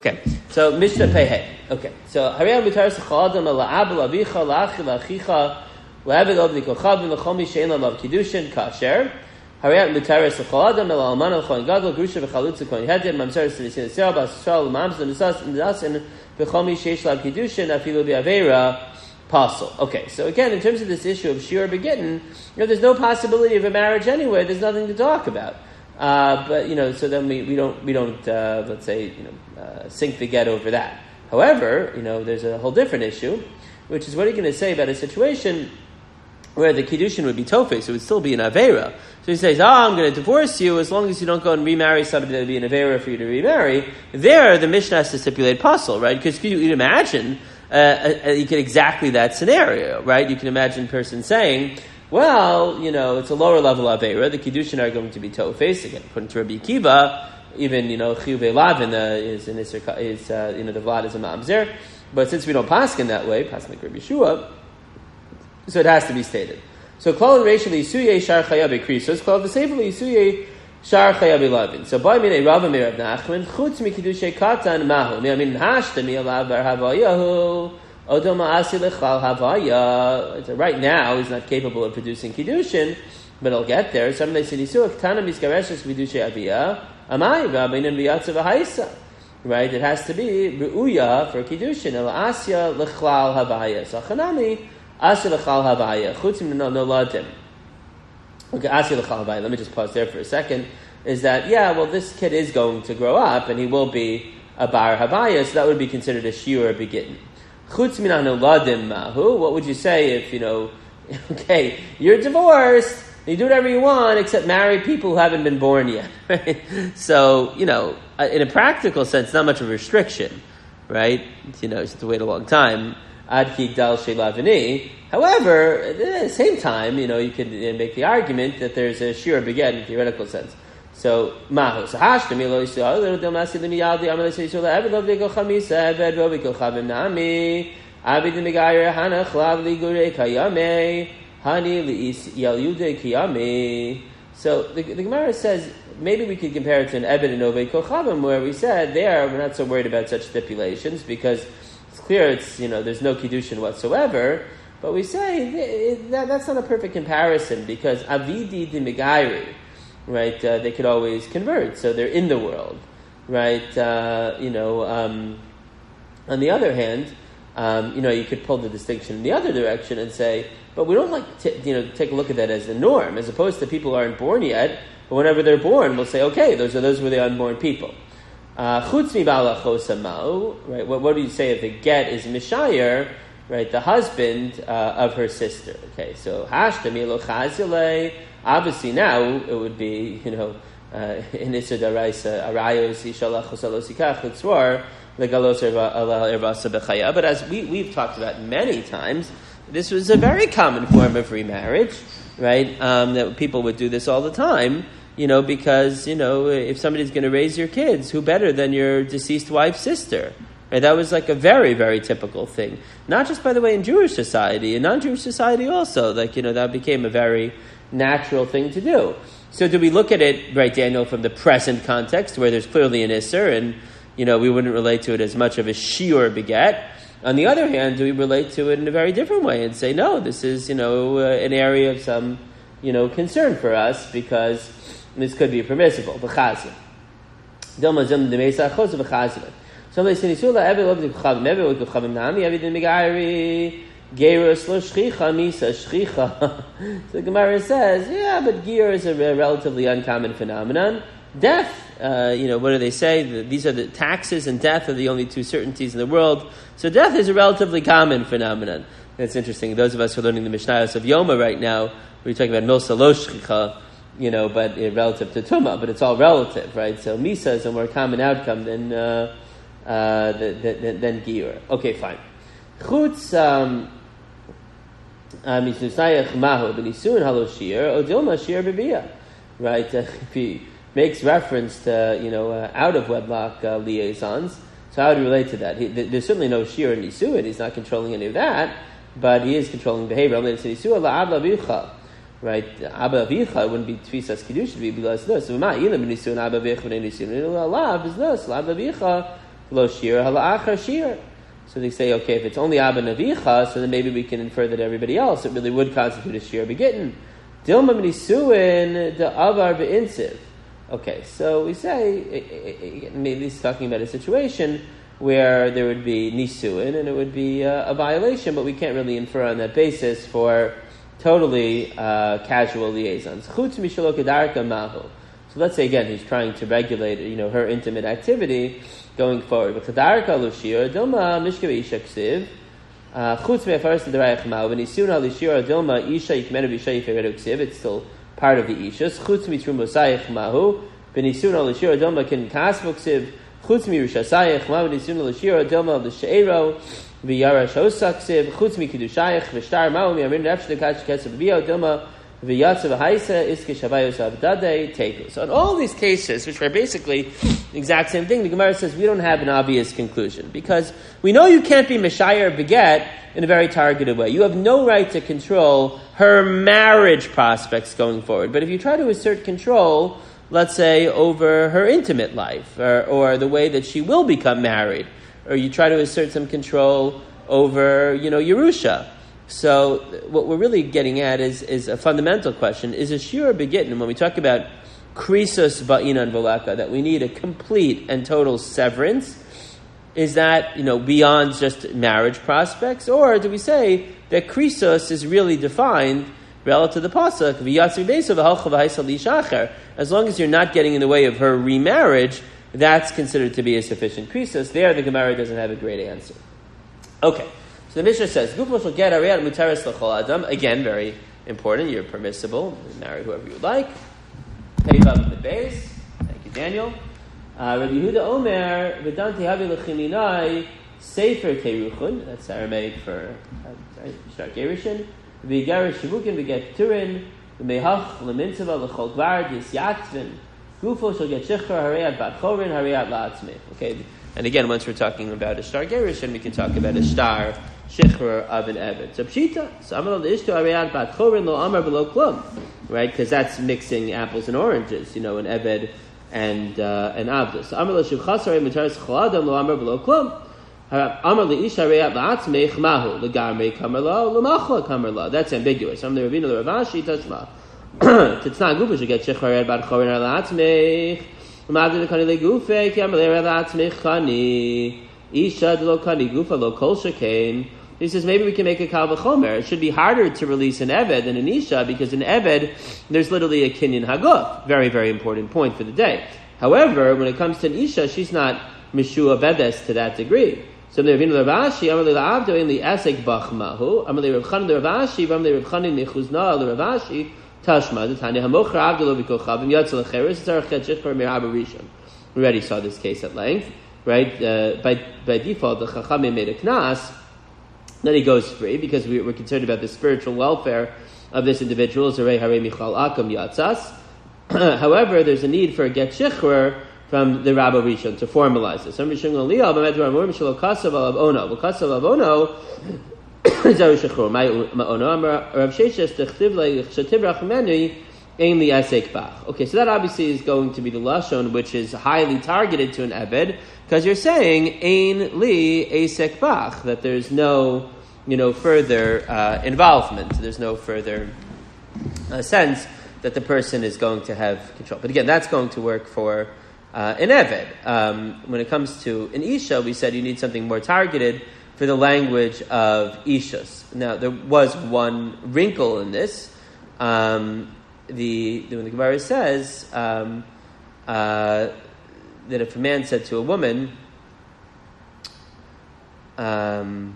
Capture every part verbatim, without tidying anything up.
Okay, so Mishnah Pei. Okay, so Harei Mutaris Chadam La'ab Lavicha La'achi La'achicha La'abed Obdi Kochavim L'Chomi Shein La'lav Kiddushin Kasher. Harei Mutaris Chadam La'alman L'Choin Gadol Grusha V'Chalutza Kohen Hedin Mamzer S'Nisin S'Yal B'Sishal L'Mamz L'Nisas N'Dasin V'Chomi Sheish Lav Kiddushin Afilu B'Aveira Pasul. Okay, so again, in terms of this issue of Shiur Begittin, you know, there's no possibility of a marriage anyway. There's nothing to talk about. Uh, but you know, so then we, we don't we don't uh, let's say you know uh, sink the get over that. However, you know, there's a whole different issue, which is what are you going to say about a situation where the kiddushin would be tofes, it would still be an avera. So he says, "Oh, I'm going to divorce you as long as you don't go and remarry somebody that would be an avera for you to remarry." There, the Mishnah has to stipulate pasul, right? Because you can imagine uh, uh, you can exactly that scenario, right? You can imagine a person saying, well, you know, it's a lower level avera. The kiddushin are going to be tofes. Again, according to Rabbi Akiva, even, you know, chiyuvei lavin uh, is an iser, is uh, you know, the vlad is a mamzer. But since we don't paskin that way, paskin like Rabbi Yeshua, so it has to be stated. So klal racially yisuye shar chayabe krisos klal the sefer yisuye shar chayabe lavin. So by mine Rava Meir Rav Nachman chutz mi kiddushay katan mahu. I mean hashta mi alav bar havayahu. Right now, he's not capable of producing kiddushin, but he'll get there. Somebody said, right? It has to be ru'uya for kiddushin. Asya lechlal havaya. So chanami asya lechlal havaya. Chutzim no ladim. Okay, asya lechlal havaya. Let me just pause there for a second. Is that yeah? Well, this kid is going to grow up, and he will be a bar havaya, so that would be considered a shiur begittin. Chutz minanu ladim mahu. What would you say if, you know, okay, you're divorced, you do whatever you want except marry people who haven't been born yet, right? So, you know, in a practical sense, not much of a restriction, right? You know, you have to wait a long time. Ad ki gdal she'lavini. However, at the same time, you know, you could make the argument that there's a shiur beged in a theoretical sense. So mahu. So hashtami lo yisrael little del masi limi yaldi amal yisrael ever lo v'go chamisa ever lo v'go chavim nami avid l'megayer hana chlav ligure kayame hani li'is yal yude kiyame. So the, the Gemara says maybe we could compare it to an ebed and ovei kochavim, where we said there we're not so worried about such stipulations because it's clear it's, you know, there's no kiddushin whatsoever. But we say that that's not a perfect comparison because avidi di megayri. Right, uh, they could always convert, so they're in the world, right? Uh, you know, um, on the other hand, um, you know, you could pull the distinction in the other direction and say, but we don't like to, you know, take a look at that as the norm, as opposed to people who aren't born yet, but whenever they're born, we'll say, okay, those are those were the unborn people. Chutz mi ba'ala chosamau, right? What, what do you say if the get is mishayer, right? The husband uh, of her sister. Okay, so hashta milo chazile. Obviously, now it would be, you know, in Isser Daraisa, Arayos, Ishalach, Chosalos, Litzwar, Legalos, Ervasa, Bechaya. But as we, we've talked about many times, this was a very common form of remarriage, right? Um, that people would do this all the time, you know, because, you know, if somebody's going to raise your kids, who better than your deceased wife's sister? Right? That was like a very, very typical thing. Not just, by the way, in Jewish society, in non-Jewish society also, like, you know, that became a very natural thing to do. So do we look at it, right, Daniel, from the present context where there's clearly an Isser and, you know, we wouldn't relate to it as much of a shiur beget. On the other hand, do we relate to it in a very different way and say, no, this is, you know, uh, an area of some, you know, concern for us because this could be permissible. V'chazim. Dilma zim d'meisa achos v'chazim. Somebody said, Nisula ever loved the chavim, ever with the chavim nami, ever did megayri. Gerus lo shchicha misa shchicha. So the Gemara says, yeah, but ger is a relatively uncommon phenomenon. Death, uh, you know, what do they say? These are the taxes and death are the only two certainties in the world. So death is a relatively common phenomenon. That's interesting. Those of us who are learning the Mishnayos of Yoma right now, we're talking about milsa lo shchicha, you know, but uh, relative to Tumah, but it's all relative, right? So misa is a more common outcome than uh, uh, than, than ger. Okay, fine. Chutz, um, right? Uh, if he makes reference to, you know, uh, out of wedlock uh, liaisons, so how do you relate to that? He, th- there's certainly no shir in nisuin. He's not controlling any of that, but he is controlling behavior. Right? Abba avicha wouldn't be tfisas kiddush, would be because no. So ma ilam nisuin abba avicha v'nei nisuin alav is no. So abba avicha lo shir halachar shir. So they say, okay, if it's only Abba Navicha, so then maybe we can infer that everybody else, it really would constitute a shir begitten. Dilma Nisuin the Avar Be'insiv. Okay, so we say, maybe he's talking about a situation where there would be Nisuin and it would be uh, a violation, but we can't really infer on that basis for totally uh, casual liaisons. Chutz Mishalo Kedarka Mahu. So let's say again, he's trying to regulate, you know, her intimate activity going forward. But Kedarka Lushir, Dilma Mishkav Isha Ksiv. Chutz me'afaris l'derayach ma'u, v'nisun ha'lishir dilma isha yikmenu v'isha yiferedu ksiv, it's still part of the ishas. Chutz mitrum b'sayich ma'u, v'nisun ha'lishir dilma kin kasvo ksiv, chutz mi'rushasayich ma'u, v'nisun ha'lishir dilma l'she'ero, v'yara shosa ksiv, chutz mi'kidushayich, v'shtar ma'u, mi'amin nefsh l'kash kesef v'yo dilma, v'yatsa v'haisa, iske shavayos avdade, teku. So in all these cases, which are basically the exact same thing, the Gemara says we don't have an obvious conclusion. Because we know you can't be Meshayar Beget in a very targeted way. You have no right to control her marriage prospects going forward. But if you try to assert control, let's say, over her intimate life, or, or the way that she will become married, or you try to assert some control over, you know, Yerusha. So what we're really getting at is, is a fundamental question. Is a shir begittin, when we talk about krisos ba'inan volaka, that we need a complete and total severance, is that, you know, beyond just marriage prospects? Or do we say that krisos is really defined relative to the pasuk, as long as you're not getting in the way of her remarriage, that's considered to be a sufficient krisos? There the Gemara doesn't have a great answer. Okay. So the Mishnah says, "Gufo shel get ariyat mutaris l'chol adam." Again, very important. You're permissible. You marry whoever you would like. Pay up the base. Thank you, Daniel. Uh, Rabbi Yehuda Omer v'danti havi l'chiminai sefer teruchun. That's Aramaic for shtar gerushin. V'garish shivukin v'get turin v'mehach l'mintzava l'chol gvar disyatvin. Gufo shel get shichar hariyat bat chorin hariyat la'atzmei. Okay. And again, once we're talking about a shtar gerushin, we can talk about a shtar shichra of an eved. So pshita, so amal ishto ariyat bat chorin lo amar below klum, right? Because that's mixing apples and oranges, you know, an eved and uh, an avdus. So amal shivchas ariyat mutaris choladam lo amar below klum. Amar leish ariyat la'atzmeich mahu legarmei kamar lo lemachla kamar lo. That's ambiguous. Amar leravina leravashi tashma. Titzna gufa should get shichra ariyat bat chorin la'atzmeich. Imagine the kani legufe ki amar leratzmeich kani isha lo kani gufa lo kol shekain. He says maybe we can make a kal v'chomer. It should be harder to release an eved than an isha, because in eved there's literally a kinyan haguf. Very, very important point for the day. However, when it comes to an isha, she's not mishua bedes to that degree. So Ravina Ravashi, Amar le'avdo in the esek bachmahu, Amar le'Rav Ravashi, Amar le'Rav Chanan nechuzna le'Ravashi, Tashma the Tanya Hamochra Avdolo v'Kochavim Yatzel Cheres Tzarachet Shechor Mirab Rishon. We already saw this case at length, right? Uh, by by default, the Chachamim made a knas. Then he goes free because we, we're concerned about the spiritual welfare of this individual. Zarei Harei Michal Akam Yatzas. However, there's a need for a get shechor from the Rabbi Rishon to formalize this. Some Rishon Galileo, B'Medvar Amor Mishal Kasav Alav Ono, Kasav Alav Ono. Zaru shechor ma'ono Amar Rav Sheshes techtiv le'chativ rachmeni ein li asek bach. Okay, so that obviously is going to be the lashon which is highly targeted to an eved, because you're saying ein li asek bach, that there's no, you know, further uh, involvement, there's no further uh, sense that the person is going to have control. But again, that's going to work for uh, an eved. Um, when it comes to an isha, we said you need something more targeted for the language of ishas. Now, there was one wrinkle in this. Um, the, when the Gemara says um, uh, that if a man said to a woman, um,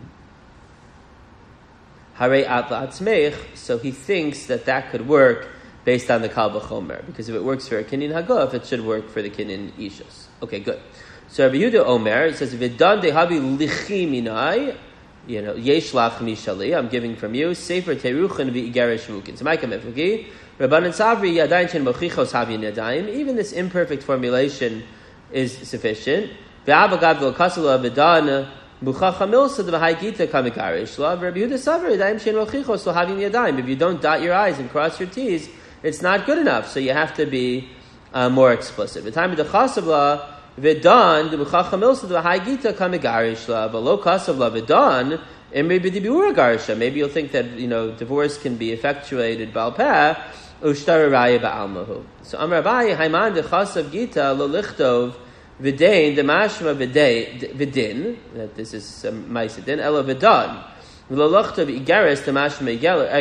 Harei at la'atzmeich, so he thinks that that could work based on the Kal V'chomer, because if it works for a kinyan haguf, it should work for the kinyan ishas. Okay, good. So Rabbi Yehuda Omer, it says, "V'dan dehavi lichi minai," you know, yesh lach mishali, I'm giving from you, sefer teruchen v'igerish vukin. So Micah Mefugi, Rabbanan Savri yadayin chen mochichos havi yadayim. Even this imperfect formulation is sufficient. V'avagav v'kasula v'dan buchacha milsa d'v'haigita kamikarish la. Rabbi Yehuda Savri yadayin chen mochichos lo havi yadayim. If you don't dot your I's and cross your T's, it's not good enough. So you have to be uh, more explicit. The time of the chasavla. V'dan d'muchacham ilsa d'v'hai gita kamigarish la v'lo kasav la v'dan imri b'dibiura garisha. Maybe you'll think that, you know, divorce can be effectuated bal peh ushtar raya ba'almahu. So Amar Abaye Haiman dechasav gita lo lichtov v'dein demashma v'din, that this is um, ma'asidin ela v'dan lo lichtov igeres demashma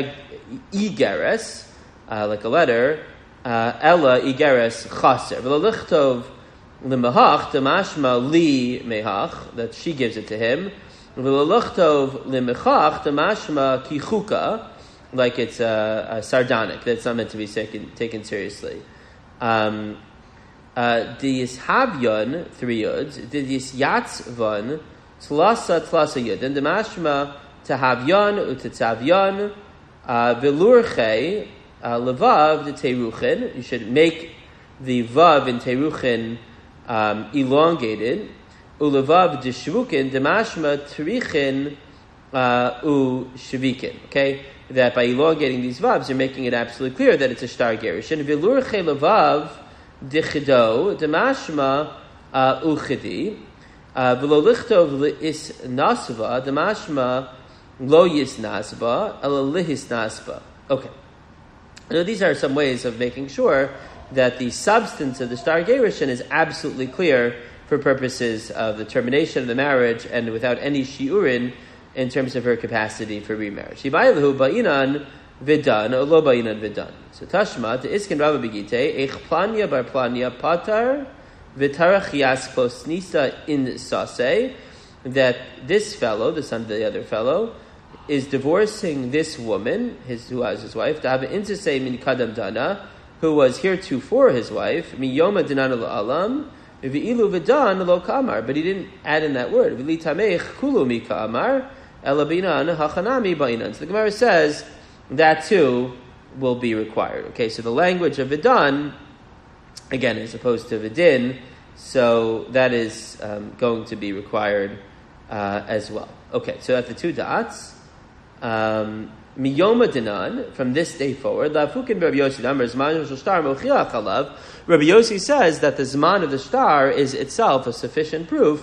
igeres, uh, like a letter, uh, ela igeres chaser lo lichtov limahach demashma li mehach, that she gives it to him. Lo lichtov limechach demashma kichuka, like it's uh, uh, sardonic, that's not meant to be taken, taken seriously. Um, uh, the Yishavyon, three yuds, the Yisyatzvon, tlasa tlasa yud, and the mashma tahavyon utatzavyon, velurche, levav, the teruchin. You should make the vav in teruchin um, elongated. Ulevav de shvukin, the mashma trichin u shvikin. Okay? That by elongating these vavs, you're making it absolutely clear that it's a shtar gerushin. V'lurche levav dichido demashma uchidi v'lo lichtov is nasva demashma lo yis nasba ela lihis nasba. Okay. Now these are some ways of making sure that the substance of the shtar gerushin is absolutely clear for purposes of the termination of the marriage and without any shiurin in terms of her capacity for remarriage. Shibaylahu ba'inan vidan, or lo ba'inan vidan. So Tashma, the Iskin Rabba Begite, Eich planya bar planya patar, vitarach yaspos nisa in sase, that this fellow, the son of the other fellow, is divorcing this woman, his who was his wife, to have an intisay min kadam dana, who was heretofore his wife, mi yoma dinan alam, v'ilu vidan lo kamar, but he didn't add in that word. V'li tamech kulu mi kamar, elabinan hachanami ba'inan. So the Gemara says that too will be required. Okay, so the language of vidan, again, as opposed to vidin, so that is um, going to be required uh, as well. Okay, so at the two dots, um, miyoma dinan, from this day forward, lafukin Rabbi Yossi Amar zman shel shtar mochiach alav. Rabbi Yossi says that the zman of the shtar is itself a sufficient proof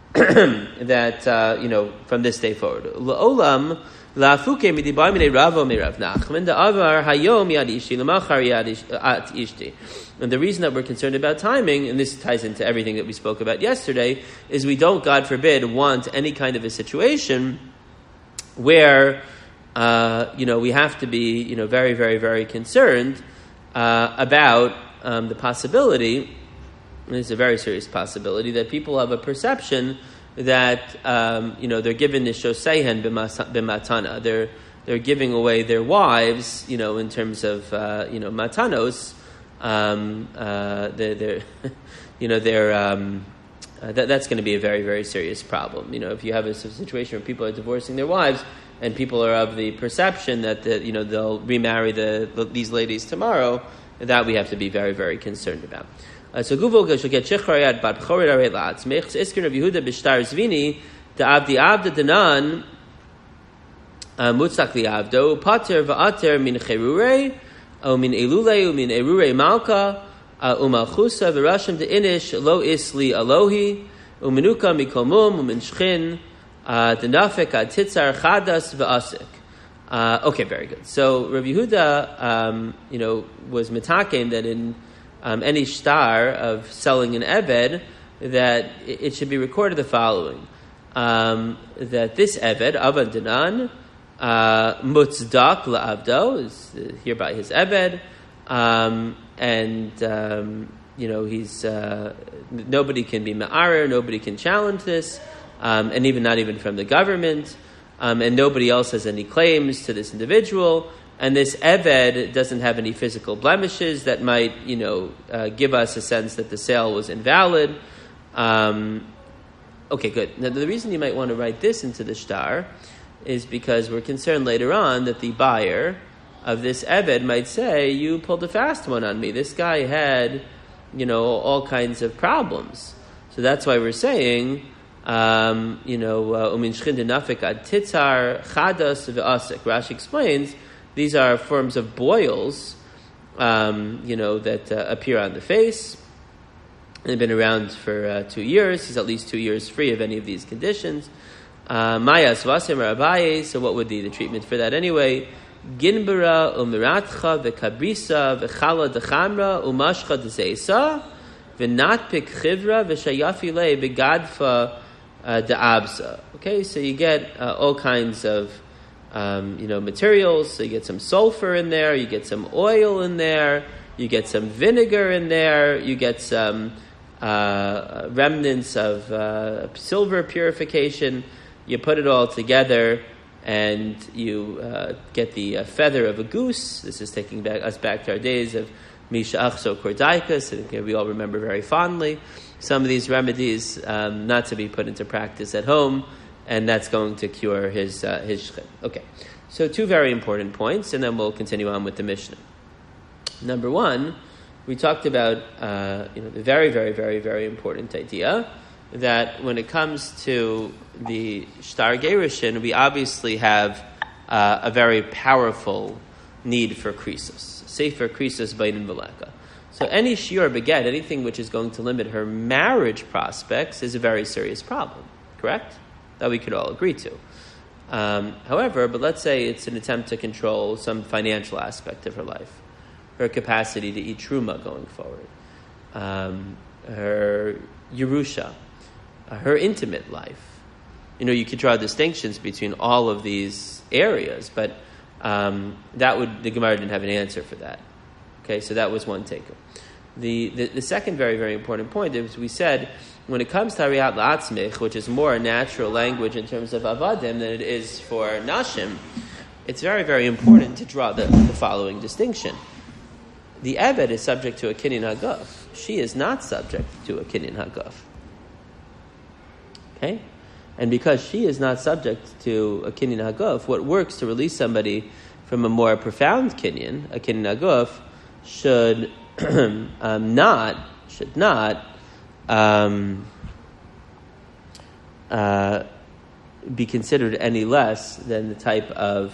that uh, you know, from this day forward. La'olam la'afuke midibar minei Rava mirav Nachman da'avar hayom yad ishti l'machar yad at ishti. And the reason that we're concerned about timing, and this ties into everything that we spoke about yesterday, is we don't, God forbid, want any kind of a situation where uh, you know we have to be you know very very very concerned uh, about um, the possibility. It's a very serious possibility that people have a perception that um, you know they're given the shoseihen b'matana. They're they're giving away their wives, you know, in terms of uh, you know matanos. Um, uh, they're, they're you know they're um, uh, that, that's going to be a very very serious problem. You know, if you have a situation where people are divorcing their wives and people are of the perception that the, you know they'll remarry the, the these ladies tomorrow, that we have to be very very concerned about. Uh, so Guvol shall get Shecharayat Bat Chorid Arei Latz. Mechs Iskin of Yehuda B'Shtar Zvini the Avdi Avda Danan Mutzak Li Avdo Pater Va'ater Min Cherurei O Min Elulei O Min Erurei Malka Umalchusa V'Rashim De Inish Lo Isli Alohi Umenuka Mikomum Umin Shchin Denafek Ad Titzar Chadas V'Asik. Uh, okay, very good. So Rabbi Yehuda, um, you know, was mitaken that in um, any shtar of selling an eved, that it, it should be recorded the following: um, that this eved avan dinan mutzdak la'avdo is hereby his eved, um, and um, you know he's uh, nobody can be ma'arer, nobody can challenge this, um, and even not even from the government. Um, and nobody else has any claims to this individual, and this eved doesn't have any physical blemishes that might, you know, uh, give us a sense that the sale was invalid. Um, okay, good. Now, the reason you might want to write this into the shtar is because we're concerned later on that the buyer of this eved might say, "You pulled a fast one on me. This guy had, you know, all kinds of problems." So that's why we're saying. Um, you know, umin shchin denafik ad titzar chadas ve'asik. Rashi explains these are forms of boils, um, you know, that uh, appear on the face, They've been around for uh, two years. He's at least two years free of any of these conditions. Mayas vasim Abaye. So what would be the treatment for that anyway? Ginbara umiratcha v'kabrisa v'chala dechamra umashcha deseisa v'natpik chivra v'shayafile v'gadfa de'absa. Okay, so you get uh, all kinds of um, you know materials. So you get some sulfur in there. You get some oil in there. You get some vinegar in there. You get some uh, remnants of uh, silver purification. You put it all together, and you uh, get the uh, feather of a goose. This is taking back, us back to our days of Misha Achso Kordaikas, and we all remember very fondly some of these remedies, um, not to be put into practice at home, and that's going to cure his uh, his shchit. Okay, so two very important points, and then we'll continue on with the Mishnah. Number one, we talked about uh, you know the very, very, very, very important idea that when it comes to the Shtar Gerushin, we obviously have uh, a very powerful need for krisos. Sefer krisos bainin v'leka. So any shiur beget, anything which is going to limit her marriage prospects, is a very serious problem. Correct? That we could all agree to. Um, however, but let's say it's an attempt to control some financial aspect of her life, her capacity to eat truma going forward, um, her Yerusha, uh, her intimate life. You know, you could draw distinctions between all of these areas, but um, that would the Gemara didn't have an answer for that. Okay, so that was one taker. The, the the second very, very important point is we said when it comes to Hariyat La'atzmich, which is more a natural language in terms of Avadim than it is for Nashim, it's very, very important to draw the, the following distinction. The Eved is subject to a Kinyan Haguf. She is not subject to a Kinyan Haguf. Okay? And because she is not subject to a Kinyan Haguf, what works to release somebody from a more profound Kinyan, a Kinyan Haguf, should um, not, should not um, uh, be considered any less than the type of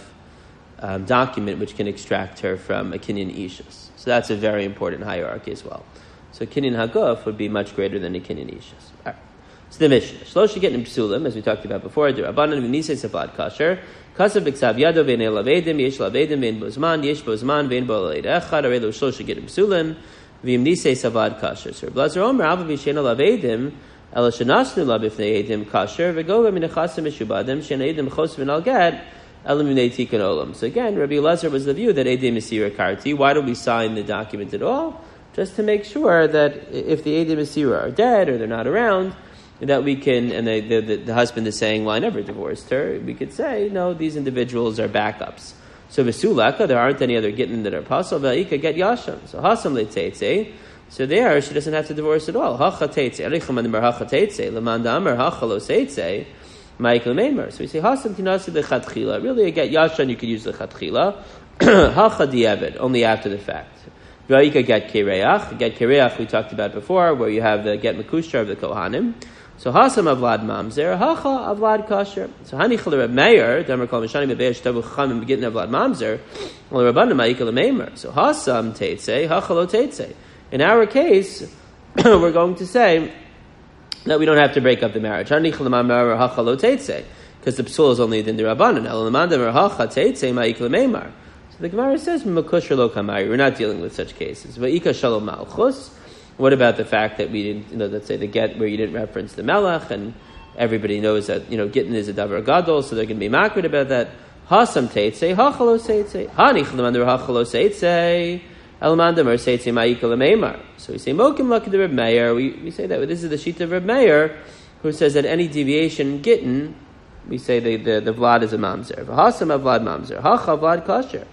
um, document which can extract her from a Kinyan Ishus. So that's a very important hierarchy as well. So Kinyan Haguf would be much greater than a Kinyan Ishus. All right. So the Mishnah, Shlosh Gittin Psulim, as we talked about before, the Rabbanan v'nisei Savad Kasher, Kasav b'ksav yado v'nei lavedim, yesh lavedim v'en bozman, yesh bozman v'en bo laleid echad, arei lo Shlosh Gittin Psulim, v'im nisei Savad Kasher. So Blazer Omer, Ava v'shena lavedim, ela shenasnu la b'fnei edim kasher, v'gova minechasim mishubadim, shena edim chos v'nal gad, ela minei tikkun olam. So again, Rabbi Elazar was the view that edim isira karti. Why do we sign the document at all? Just to make sure that if the edim isira are dead or they're not around, that we can, and the, the, the husband is saying, well, I never divorced her, we could say, no, these individuals are backups. So Vesulaka, there aren't any other gittin that are possible, Va'ika get Yasham. So Hasam le'teitze, so there she doesn't have to divorce at all. Hacha teitze, Ericham adamar hacha teitze, Lamanda amar hacha lo seitze, Ma'ikal meimer. So we say, Hasam tinasi lechatchila. Really, a get Yasham you could use lechatchila. Hacha di'evid, only after the fact. Va'ika get kireach. Get kireach we talked about before, where you have the get makushar of the Kohanim. So Hasam avlad mamzer, hacha avlad kasher. So hanichal Reb Meir, Damar kol mishani bebesh tavu chamim begitin avlad mamzer. Well, Rabbanim ma'ikal meimer. So Hasam teitze, hacha lo teitze. In our case, we're going to say that we don't have to break up the marriage. Hanichal mamzer hacha lo teitze, because the psul is only in the Rabbanim. El lamandam hacha teitze ma'ikal meimer. So the Gemara says makusher lo kamari. We're not dealing with such cases. Va'ika shalom malchus. What about the fact that we didn't, you know, let's say the get where you didn't reference the melech, and everybody knows that, you know, gittin is a davar gadol, so they're going to be makrid about that. Hasam teitze, hachalo seitze, hanich l'mandur hachalo seitze, elmandam or seitze ma'ikal meimar. So we say mokim lucky the Reb Meir. We we say that this is the sheet of Reb Meir, who says that any deviation gittin, we say the the, the vlad is a mamzer. Hasam vlad mamzer, hacha vlad kasher.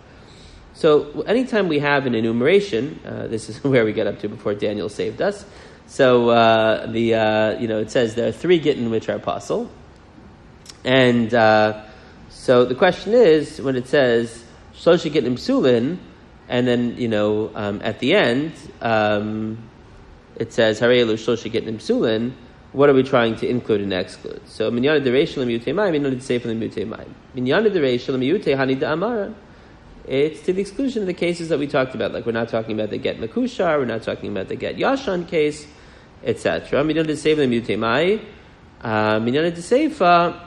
So anytime we have an enumeration, uh, this is where we get up to before Daniel saved us. So uh, the uh, you know it says there are three gittin which are apostle, and uh, so the question is when it says shlosh gittin psulin, and then you know um, at the end um, it says harei lo shlosh gittin psulin. What are we trying to include and exclude? So minyana dereishel miyutei mayim, minyana deseifel miyutei mayim, minyana dereishel miyutei hanida amaran. It's to the exclusion of the cases that we talked about. Like we're not talking about the get makushar, we're not talking about the get yashan case. et cetera. Minyan de seifa lemiyute mai. Minyan de seifa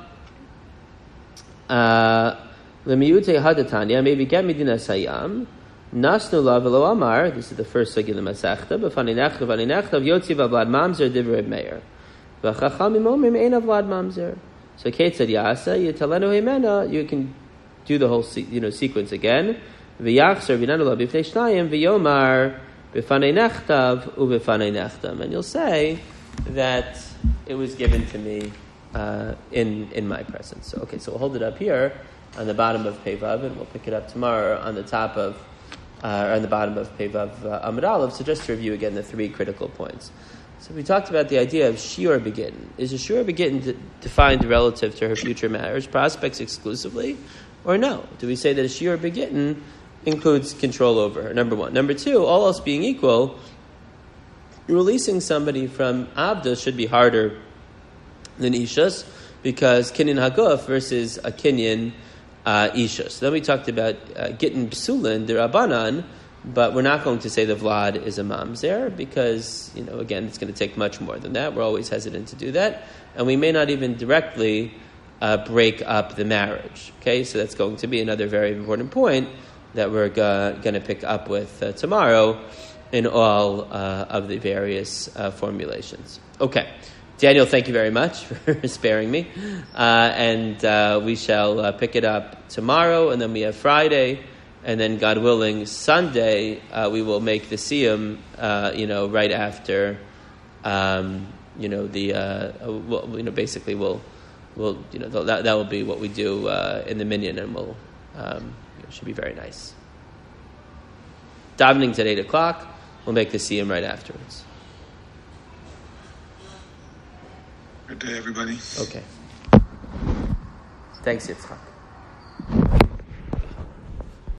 lemiyute hadatanya. Maybe get medina sayam. Nasnu la v'lo amar. This is the first sugya in the Masechta. B'fanei nechtav, b'fanei nechtav yotzi v'avlad mamzer divrei meir. V'chachamim omrim ein avlad mamzer. So Kate said, Yasa, Yitalenu Himena, you can do the whole you know sequence again. V'yachzer v'nanula b'fnei shnayim v'yomar b'fanei nechtav u'b'fanei nechtam. And you'll say that it was given to me uh, in in my presence. So, okay, so we'll hold it up here on the bottom of Pevav, and we'll pick it up tomorrow on the top of, uh, or on the bottom of Pevav uh, Amud Aleph. So just to review again the three critical points. So we talked about the idea of shiur begitten. Is a shiur begitten de- defined relative to her future marriage prospects exclusively, or no? Do we say that a shiur begitten includes control over her? Number one. Number two, all else being equal, releasing somebody from abdos should be harder than ishus, because kinyan haguf versus a kinyan uh, ishus. Then we talked about uh, gittin psulin derabanan. But we're not going to say the vlad is a mamzer because, you know, again, it's going to take much more than that. We're always hesitant to do that. And we may not even directly uh, break up the marriage. Okay, so that's going to be another very important point that we're uh, going to pick up with uh, tomorrow in all uh, of the various uh, formulations. Okay. Daniel, thank you very much for sparing me. Uh, and uh, we shall uh, pick it up tomorrow, and then we have Friday. And then, God willing, Sunday uh, we will make the siyum, uh, you know, right after, um, you know, the, uh, well, you know, basically we'll, we'll, you know, that that will be what we do uh, in the minyan, and we'll, um, it should be very nice. Davening's at eight o'clock. We'll make the siyum right afterwards. Good day, everybody. Okay. Thanks, Yitzchak.